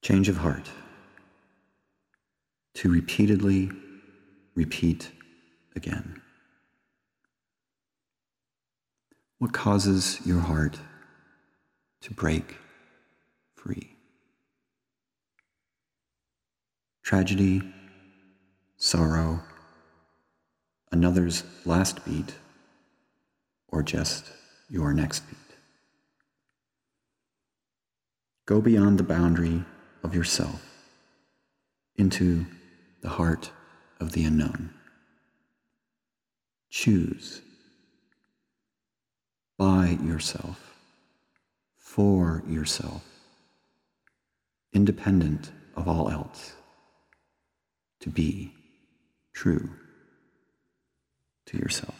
change of heart, to repeatedly repeat again. What causes your heart to break free? Tragedy, sorrow, another's last beat, or just your next beat. Go beyond the boundary of yourself into the heart of the unknown. Choose by yourself, for yourself, independent of all else, to be true to yourself.